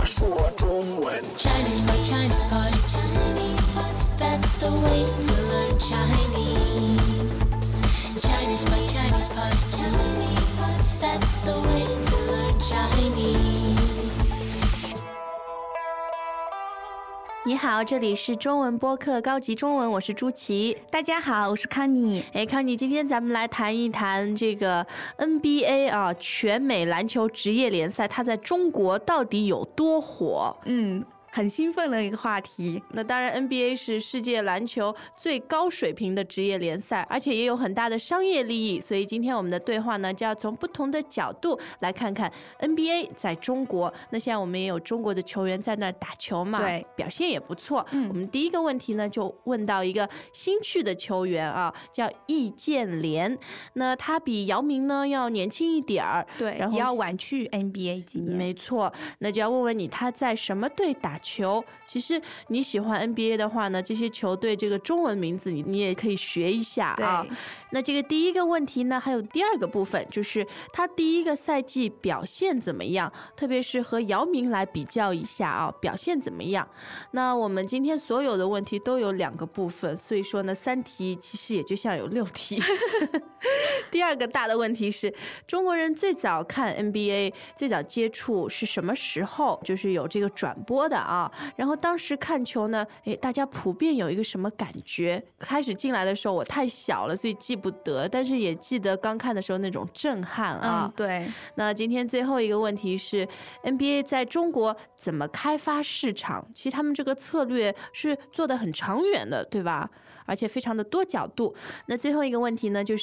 说中文。 Chinese pot, Chinese pot, Chinese pot. That's the way to learn Chinese. Chinese pot, Chinese pot, Chinese pot. That's the way to learn Chinese. 你好，这里是中文播客高级中文，我是朱琪。 大家好，我是康妮。 康妮，今天咱们来谈一谈这个 NBA 啊，全美篮球职业联赛，它在中国到底有多火？ 很兴奋的一个话题。 那当然 NBA 是世界篮球最高水平的职业联赛，而且也有很大的商业利益，所以今天我们的对话呢，就要从不同的角度来看看 NBA 在中国。那现在我们也有中国的球员在那儿打球嘛， 对， 表现也不错。我们第一个问题呢，就问到一个新去的球员啊，叫易建联。那他比姚明呢要年轻一点儿， 对， 然后也要晚去 NBA 几年。 没错，那就要问问你他在什么队打球。其实你喜欢 NBA 的话呢，这些球队这个中文名字你也可以学一下啊。那这个第一个问题呢，还有第二个部分，就是他第一个赛季表现怎么样，特别是和姚明来比较一下啊，表现怎么样。那我们今天所有的问题都有2个部分，所以说呢3题其实也就像有6题。第二个大的问题是，中国人最早看 NBA 最早接触是什么时候，就是有这个转播的啊。然后当时看球呢，大家普遍有一个什么感觉？开始进来的时候我太小了，所以记不得，但是也记得刚看的时候那种震撼啊。 对。 那今天最后一个问题是 NBA 在中国怎么开发市场？其实他们这个策略是做得很长远的，对吧？而且非常的多角度。那最后一个问题呢，就是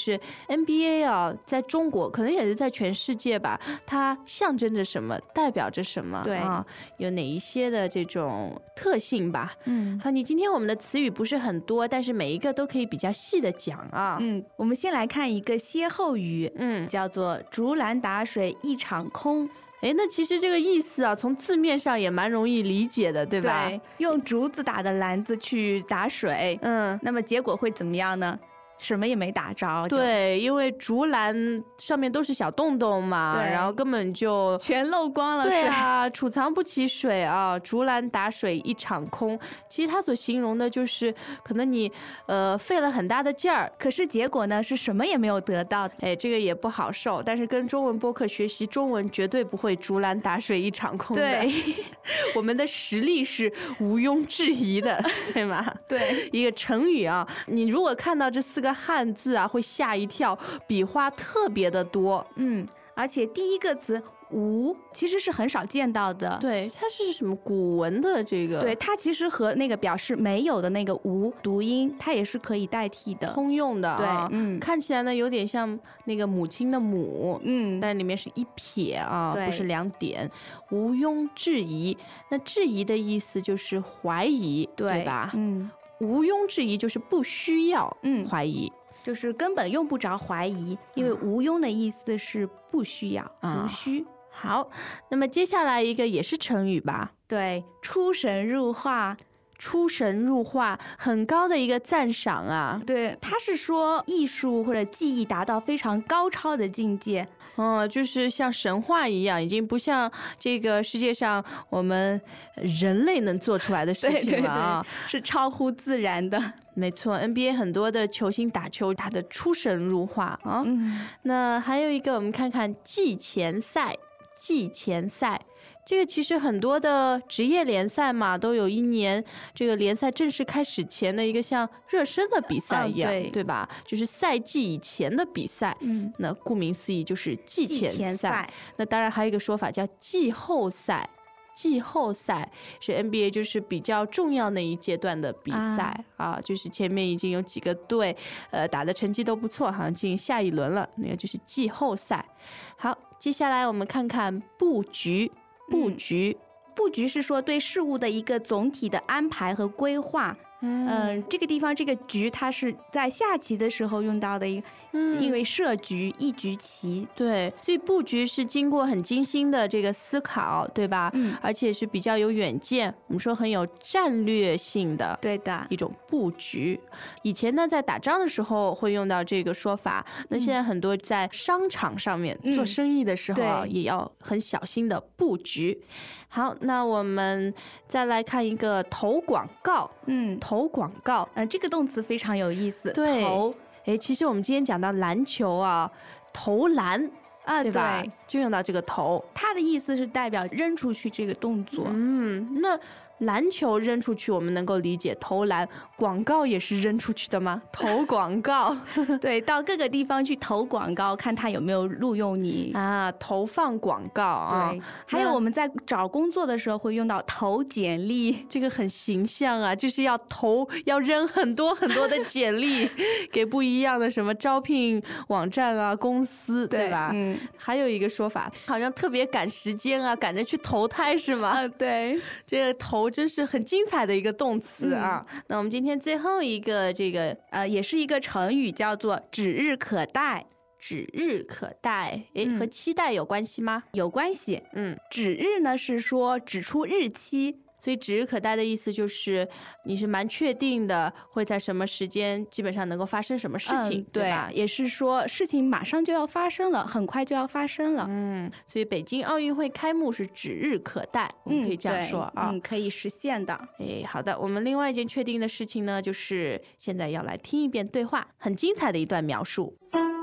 NBA 啊，在中国可能也是在全世界吧，它象征着什么，代表着什么？ 对啊，有哪一些的这种特性吧？好，你今天我们的词语不是很多，但是每一个都可以比较细的讲啊。 我们先来看一个歇后语，叫做竹篮打水一场空。 那其实这个意思啊，从字面上也蛮容易理解的，对吧？ 对，用竹子打的篮子去打水，那么结果会怎么样呢？什么也没打着。 对，因为竹篮上面都是小洞洞嘛，然后根本就全漏光了。 对啊，储藏不起水啊，竹篮打水一场空。其实他所形容的就是可能你费了很大的劲儿， 可是结果呢是什么也没有得到。 这个也不好受。但是跟中文播客学习中文绝对不会竹篮打水一场空的。 对， 我们的实力是毋庸置疑的，对吗？ 对， 一个成语啊，你如果看到这4个汉字啊，会吓一跳，笔画特别的多。 而且第一个词无其实是很少见到的。 对，它是什么古文的这个？ 对，它其实和那个表示没有的那个无读音，它也是可以代替的， 通用的啊。 对， 看起来呢有点像那个母亲的母，但是里面是1撇啊，不是2点。毋庸置疑，那质疑的意思就是怀疑，对吧？毋庸置疑就是不需要怀疑， 就是根本用不着怀疑，因为毋庸的意思是不需要，无需。 好，那么接下来一个也是成语吧？ 对，出神入化。 出神入化，很高的一个赞赏啊。 对，他是说艺术或者技艺达到非常高超的境界。 就是像神话一样，已经不像这个世界上我们人类能做出来的事情了啊。 对，是超乎自然的。 没错， NBA 很多的球星打球打得出神入化啊。那还有一个，我们看看季前赛。季前赛这个其实很多的职业联赛嘛，都有1年这个联赛正式开始前的一个像热身的比赛一样，对吧？就是赛季以前的比赛。那顾名思义就是季前赛。那当然还有一个说法叫季后赛。季后赛是 NBA 就是比较重要的一阶段的比赛就是前面已经有几个队打的成绩都不错，好像进下一轮了，那个就是季后赛。好，接下来我们看看布局。布局是说对事物的一个总体的安排和规划。 这个地方这个局它是在下棋的时候用到的一个。因为设局一局棋， 对，所以布局是经过很精心的这个思考，对吧？而且是比较有远见，我们说很有战略性的， 对的一种布局。以前呢，在打仗的时候会用到这个说法，那现在很多在商场上面做生意的时候也要很小心的布局。好，那我们再来看一个投广告。投广告， 这个动词非常有意思。 对， 投。 其实我们今天讲到篮球啊，投篮啊，对吧？对，就用到这个投， 它的意思是代表扔出去这个动作。 那篮球扔出去我们能够理解，投篮广告也是扔出去的吗？投广告对，到各个地方去投广告，看他有没有录用你啊，投放广告啊。 对，还有我们在找工作的时候会用到投简历， 这个很形象啊，就是要扔很多很多的简历给不一样的什么招聘网站啊、公司，对吧？还有一个说法，好像特别赶时间啊，赶着去投胎是吗？ 对， 这个投真是很精彩的一个动词啊。那我们今天最后一个这个也是一个成语，叫做指日可待。 指日可待，和期待有关系吗？ 有关系。指日呢是说指出日期， 所以指日可待的意思就是你是蛮确定的会在什么时间基本上能够发生什么事情，对吧？ 也是说事情马上就要发生了，很快就要发生了。 所以北京奥运会开幕是指日可待，我们可以这样说啊。 可以实现的。 好的，我们另外一件确定的事情呢，就是现在要来听一遍对话，很精彩的一段描述。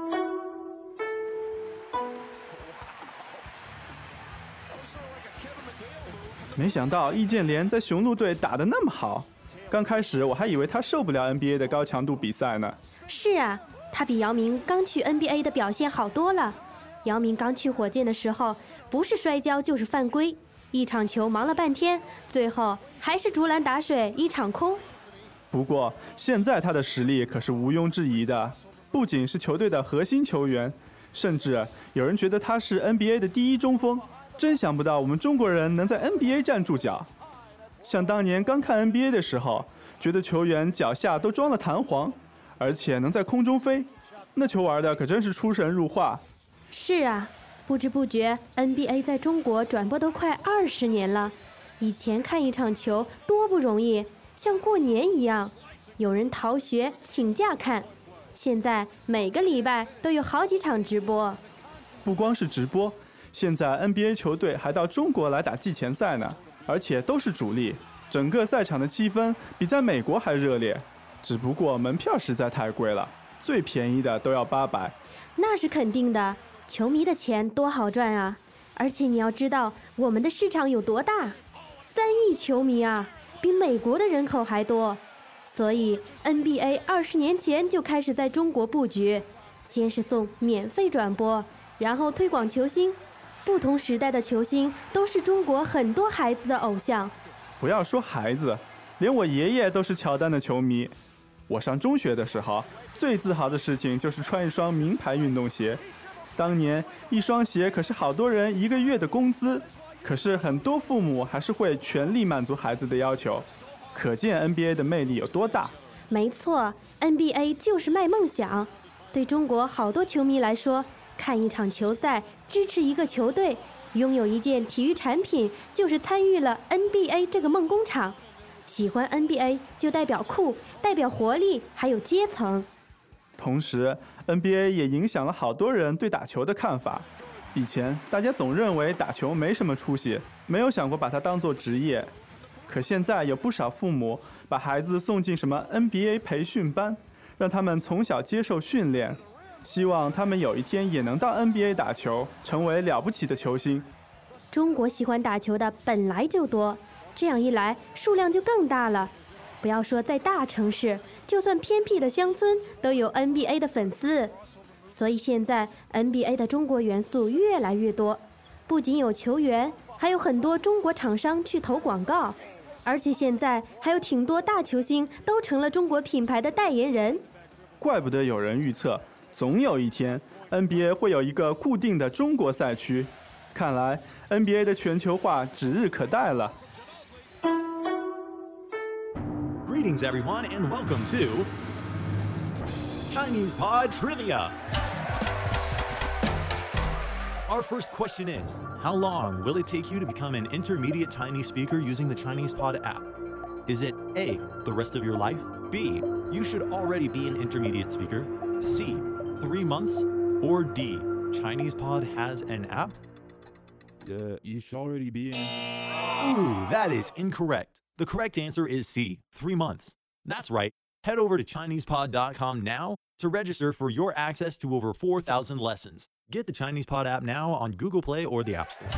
没想到易建联在雄鹿队打得那么好，刚开始我还以为他受不了 NBA 的高强度比赛呢。 是啊，他比姚明刚去 NBA 的表现好多了。姚明刚去火箭的时候，不是摔跤就是犯规，一场球忙了半天，最后还是竹篮打水一场空。 不过现在他的实力可是毋庸置疑的，不仅是球队的核心球员，甚至有人觉得他是 NBA 的第一中锋。真想不到我们中国人能在 NBA 站住脚。像当年刚看 NBA 的时候，觉得球员脚下都装了弹簧，而且能在空中飞，那球玩的可真是出神入化。 是啊，不知不觉 NBA 在中国转播都快20年了。以前看一场球多不容易，像过年一样，有人逃学请假看。现在每个礼拜都有好几场直播。 不光是直播，现在 NBA 球队还到中国来打季前赛呢，而且都是主力，整个赛场的气氛比在美国还热烈。只不过门票实在太贵了，最便宜的都要800。 那是肯定的，球迷的钱多好赚啊！而且你要知道我们的市场有多大，3亿球迷啊，比美国的人口还多。所以 NBA 20年前就开始在中国布局，先是送免费转播，然后推广球星。不同时代的球星都是中国很多孩子的偶像。 不要说孩子，连我爷爷都是乔丹的球迷。我上中学的时候，最自豪的事情就是穿一双名牌运动鞋。当年一双鞋可是好多人1个月的工资，可是很多父母还是会全力满足孩子的要求。可见 NBA 的魅力有多大。 没错， NBA 就是卖梦想。对中国好多球迷来说，看一场球赛，支持一个球队，拥有一件体育产品，就是参与了 NBA 这个梦工厂。喜欢 NBA 就代表酷，代表活力，还有阶层。 同时 NBA 也影响了好多人对打球的看法。以前大家总认为打球没什么出息，没有想过把它当作职业。可现在有不少父母把孩子送进什么 NBA 培训班，让他们从小接受训练，希望他们有一天也能到 NBA 打球，成为了不起的球星。 中国喜欢打球的本来就多，这样一来数量就更大了。不要说在大城市，就算偏僻的乡村都有 NBA 的粉丝。所以现在 NBA 的中国元素越来越多，不仅有球员，还有很多中国厂商去投广告，而且现在还有挺多大球星都成了中国品牌的代言人。 怪不得有人预测，总有一天 NBA 会有一个固定的中国赛区。看来 NBA 的全球化指日可待了。 Greetings, everyone, and welcome to Chinese Pod Trivia. Our first question is, how long will it take you to become an intermediate Chinese speaker using the Chinese Pod app? Is it A, the rest of your life? B, you should already be an intermediate speaker? C, 3 months? Or D, Chinese Pod has an app? You should already be in. Ooh, that is incorrect. The correct answer is C, 3 months. That's right. Head over to ChinesePod.com now to register for your access to over 4,000 lessons. Get the Chinese Pod app now on Google Play or the App Store.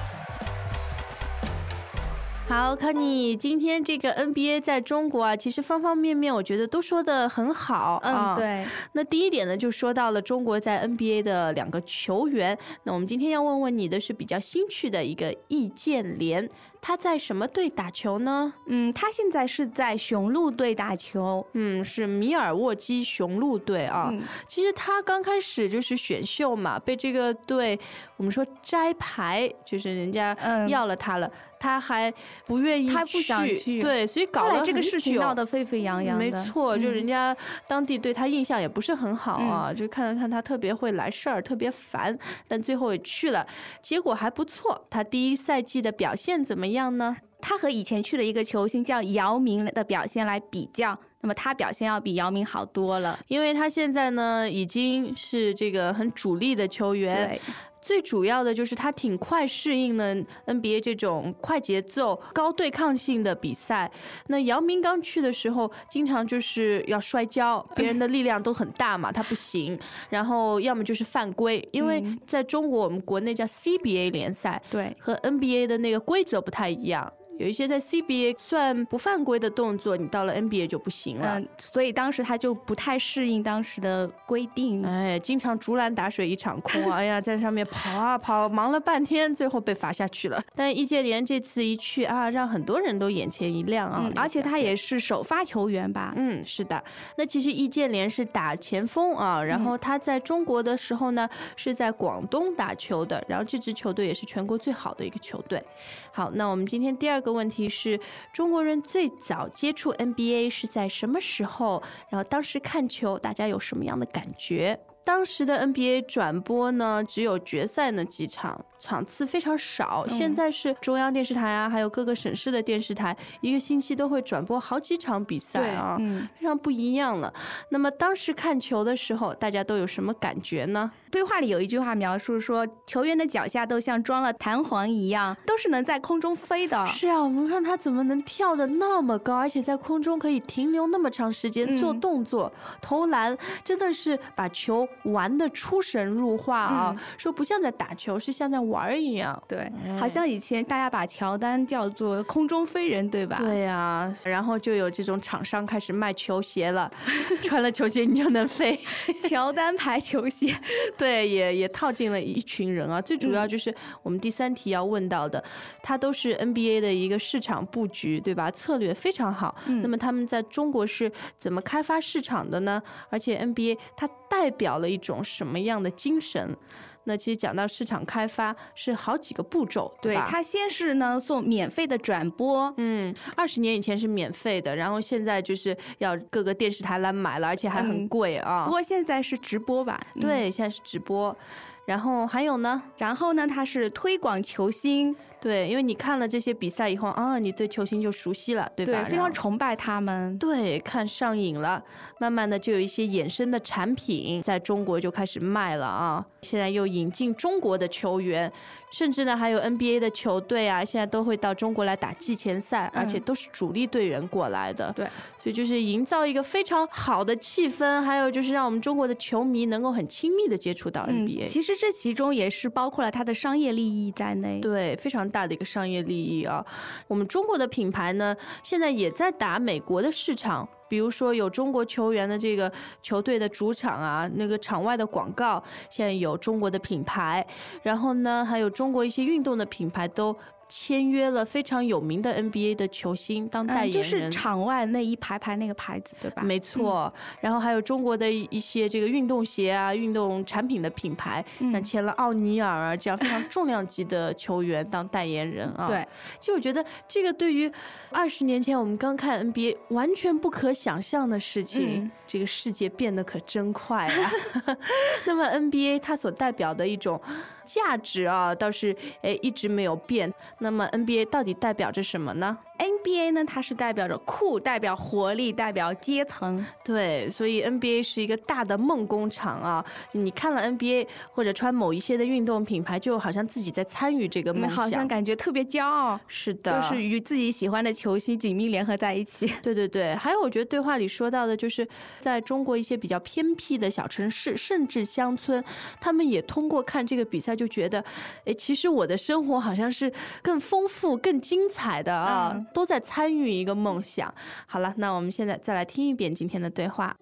好，康妮，今天这个 NBA 在中国啊，其实方方面面我觉得都说得很好啊。 对。 那第一点呢，就说到了中国在 NBA 的2个球员。那我们今天要问问你的是比较新趣的一个易建联，他在什么队打球呢？ 他现在是在雄鹿队打球。 是米尔沃基雄鹿队啊。其实他刚开始就是选秀嘛，被这个队我们说摘牌，就是人家要了他了。他还不愿意去， 他不想去， 对，所以搞了这个事情闹得沸沸扬扬的。 没错，就人家当地对他印象也不是很好啊，就看了看他特别会来事儿，特别烦，但最后也去了，结果还不错。他第一赛季的表现怎么样呢？ 他和以前去的一个球星叫姚明的表现来比较，那么他表现要比姚明好多了， 因为他现在呢已经是这个很主力的球员。对。最主要的就是他挺快适应了 NBA 这种快节奏、高对抗性的比赛。那姚明刚去的时候，经常就是要摔跤，别人的力量都很大嘛，他不行。然后要么就是犯规，因为在中国我们国内叫 CBA 联赛，对，和 NBA 的那个规则不太一样。有一些在 CBA 算不犯规的动作，你到了 NBA 就不行了。 所以当时他就不太适应当时的规定， 经常竹篮打水一场空，哎呀，在上面跑啊跑，忙了半天，最后被罚下去了。但易建联这次一去啊，让很多人都眼前一亮啊， 而且他也是首发球员吧？ 是的。那其实易建联是打前锋啊，然后他在中国的时候呢，是在广东打球的，然后这支球队也是全国最好的一个球队。好，那我们今天第2个问题是，中国人最早接触 NBA 是在什么时候？然后当时看球，大家有什么样的感觉？当时的 NBA 转播呢，只有决赛那几场，场次非常少。现在是中央电视台啊，还有各个省市的电视台，一个星期都会转播好几场比赛啊，非常不一样了。那么当时看球的时候，大家都有什么感觉呢？ 对话里有一句话描述说，球员的脚下都像装了弹簧一样，都是能在空中飞的。 是啊，我们看他怎么能跳得那么高，而且在空中可以停留那么长时间，做动作、投篮，真的是把球玩得出神入化啊！说不像在打球，是像在玩一样。 对，好像以前大家把乔丹叫做空中飞人，对吧？ 对呀，然后就有这种厂商开始卖球鞋了，穿了球鞋你就能飞， 乔丹牌球鞋。 对，也套进了一群人啊。最主要就是我们第3题要问到的，它都是 NBA 的一个市场布局，对吧？策略非常好。那么他们在中国是怎么开发市场的呢？而且 NBA 它代表了一种什么样的精神？那其实讲到市场开发是好几个步骤，对吧？ 它先是呢送免费的转播 ，20年以前是免费的，然后现在就是要各个电视台来买了，而且还很贵啊。 不过现在是直播吧？ 对，现在是直播。然后还有呢？ 然后呢，它是推广球星。 对，因为你看了这些比赛以后啊，你对球星就熟悉了，对吧？ 对，非常崇拜他们。 对，看上瘾了，慢慢的就有一些衍生的产品在中国就开始卖了啊。现在又引进中国的球员，甚至呢还有 NBA 的球队啊，现在都会到中国来打季前赛，而且都是主力队员过来的。 对， 所以就是营造一个非常好的气氛，还有就是让我们中国的球迷能够很亲密的接触到 NBA。 其实这其中也是包括了它的商业利益在内。 对，非常大的一个商业利益啊。我们中国的品牌呢，现在也在打美国的市场。比如说有中国球员的这个球队的主场啊，那个场外的广告现在有中国的品牌，然后呢还有中国一些运动的品牌都签约了非常有名的 NBA 的球星当代言人， 就是场外那一排排那个牌子，对吧？ 没错。然后还有中国的一些这个运动鞋啊、运动产品的品牌，那签了奥尼尔啊这样非常重量级的球员当代言人啊。 对， 其实我觉得这个对于20年前我们刚看 NBA 完全不可想象的事情，这个世界变得可真快啊！那么 NBA 它所代表的一种价值啊，倒是一直没有变。那么 NBA 到底代表着什么呢？ NBA 呢，它是代表着酷，代表活力，代表阶层。 对，所以 NBA 是一个大的梦工厂啊！你看了 NBA 或者穿某一些的运动品牌，就好像自己在参与这个梦想， 好像感觉特别骄傲。 是的， 就是与自己喜欢的球星紧密联合在一起。 对对对，还有我觉得对话里说到的，就是在中国一些比较偏僻的小城市，甚至乡村，他们也通过看这个比赛就觉得，其实我的生活好像是更丰富、更精彩的啊，都在参与一个梦想。好了，那我们现在再来听一遍今天的对话。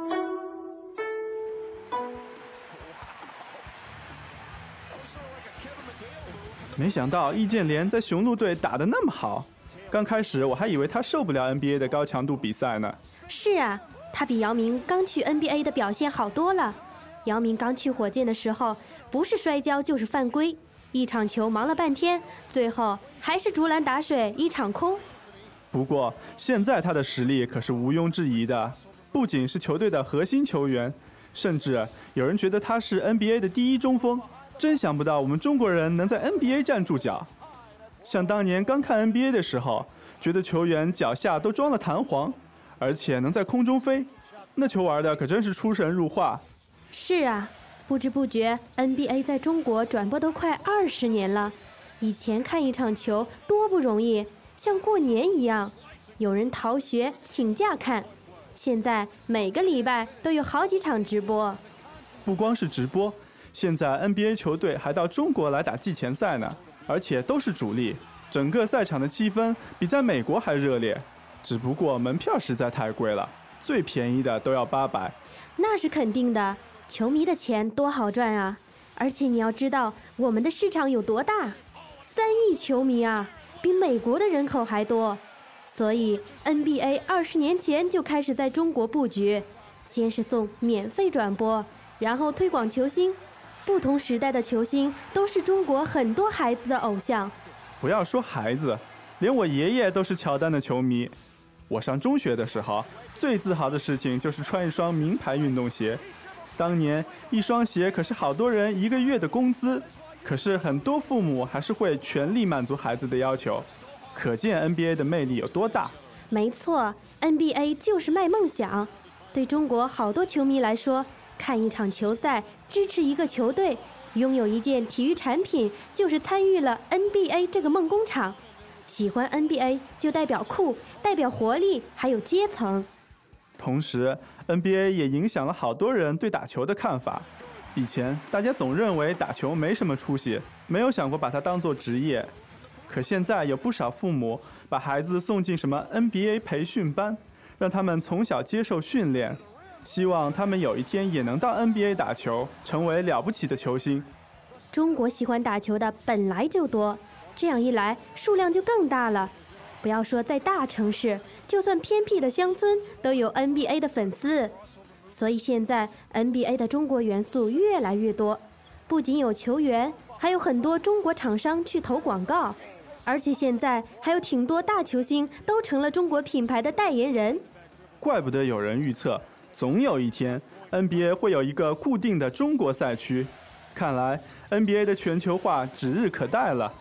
没想到易建联在雄鹿队打得那么好，刚开始我还以为他受不了 NBA 的高强度比赛呢。 是啊，他比姚明刚去 NBA 的表现好多了。姚明刚去火箭的时候，不是摔跤就是犯规，一场球忙了半天，最后还是竹篮打水一场空。 不过现在他的实力可是毋庸置疑的，不仅是球队的核心球员，甚至有人觉得他是 NBA 的第一中锋。真想不到我们中国人能在 NBA 站住脚。像当年刚看 NBA 的时候，觉得球员脚下都装了弹簧，而且能在空中飞，那球玩的可真是出神入化。 是啊，不知不觉 NBA 在中国转播都快20年了。以前看一场球多不容易，像过年一样，有人逃学请假看。现在每个礼拜都有好几场直播。 不光是直播，现在 NBA 球队还到中国来打季前赛呢，而且都是主力，整个赛场的气氛比在美国还热烈。只不过门票实在太贵了，最便宜的都要800。 那是肯定的，球迷的钱多好赚啊！而且你要知道我们的市场有多大，3亿球迷啊，比美国的人口还多。所以 NBA 20年前就开始在中国布局，先是送免费转播，然后推广球星。不同时代的球星都是中国很多孩子的偶像。 不要说孩子，连我爷爷都是乔丹的球迷。我上中学的时候，最自豪的事情就是穿一双名牌运动鞋。当年一双鞋可是好多人1个月的工资，可是很多父母还是会全力满足孩子的要求，可见 NBA 的魅力有多大。 没错， NBA 就是卖梦想。对中国好多球迷来说，看一场球赛，支持一个球队，拥有一件体育产品，就是参与了 NBA 这个梦工厂。喜欢 NBA 就代表酷，代表活力，还有阶层。 同时 NBA 也影响了好多人对打球的看法。以前大家总认为打球没什么出息，没有想过把它当作职业。可现在有不少父母把孩子送进什么 NBA 培训班，让他们从小接受训练，希望他们有一天也能到 NBA 打球，成为了不起的球星。 中国喜欢打球的本来就多，这样一来数量就更大了。不要说在大城市，就算偏僻的乡村都有 NBA 的粉丝。所以现在 NBA 的中国元素越来越多，不仅有球员，还有很多中国厂商去投广告，而且现在还有挺多大球星都成了中国品牌的代言人。 怪不得有人预测，总有一天 NBA 会有一个固定的中国赛区。看来 NBA 的全球化指日可待了。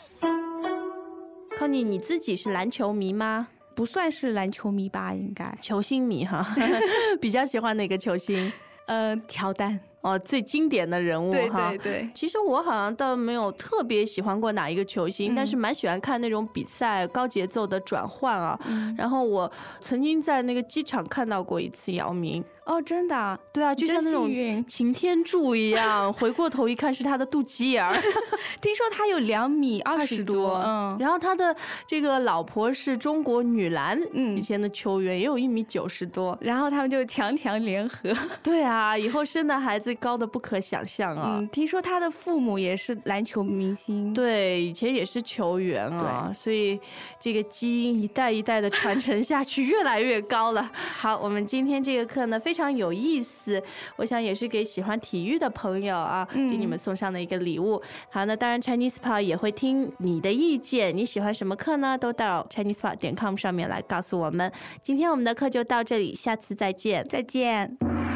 Connie， 你自己是篮球迷吗？ 不算是篮球迷吧，应该球星迷哈。比较喜欢哪个球星？ 乔丹。 哦，最经典的人物哈。 对对对。 其实我好像倒没有特别喜欢过哪一个球星，但是蛮喜欢看那种比赛高节奏的转换啊。然后我曾经在那个机场看到过一次姚明。 哦，真的？ 对啊，就像那种擎天柱一样，回过头一看是他的肚脐眼儿。 听说他有2.20米多， 然后他的这个老婆是中国女篮以前的球员，也有1.90米多， 然后他们就强联合。 对啊，以后生的孩子高的不可想象啊。 听说他的父母也是篮球明星， 对，以前也是球员啊，所以这个基因一代一代的传承下去，越来越高了。好，我们今天这个课呢非常有意思，我想也是给喜欢体育的朋友啊，给你们送上的一个礼物。好，那当然 ChinesePod 也会听你的意见，你喜欢什么课呢？都到 ChinesePod.com 上面来告诉我们。今天我们的课就到这里，下次再见。 再见。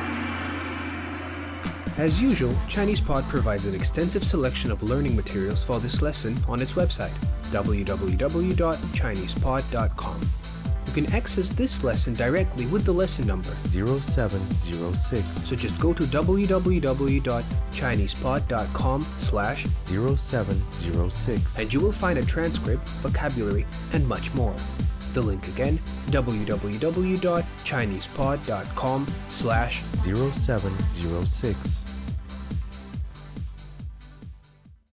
As usual, ChinesePod provides an extensive selection of learning materials for this lesson on its website, www.chinesepod.com. You can access this lesson directly with the lesson number 0706. So just go to www.chinesepod.com/0706 and you will find a transcript, vocabulary, and much more. The link again, www.chinesepod.com/0706.